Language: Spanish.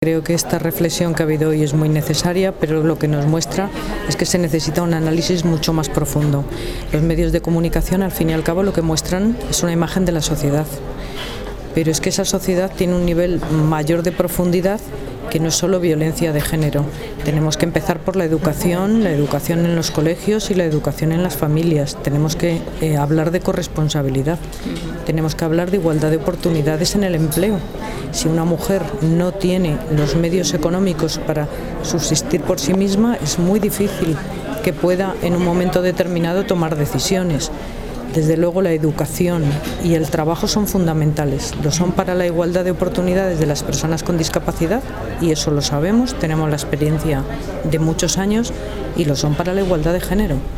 Creo que esta reflexión que ha habido hoy es muy necesaria, pero lo que nos muestra es que se necesita un análisis mucho más profundo. Los medios de comunicación, al fin y al cabo, lo que muestran es una imagen de la sociedad, pero es que esa sociedad tiene un nivel mayor de profundidad que no es solo violencia de género. Tenemos que empezar por la educación en los colegios y la educación en las familias. Tenemos que hablar de corresponsabilidad, tenemos que hablar de igualdad de oportunidades en el empleo. Si una mujer no tiene los medios económicos para subsistir por sí misma, es muy difícil que pueda en un momento determinado tomar decisiones. Desde luego la educación y el trabajo son fundamentales, lo son para la igualdad de oportunidades de las personas con discapacidad, y eso lo sabemos, tenemos la experiencia de muchos años, y lo son para la igualdad de género.